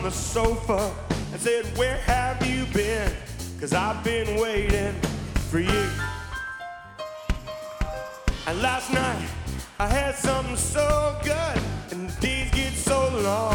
the sofa and said, where have you been? 'Cause I've been waiting for you. And last night I had something so good, and the days get so long.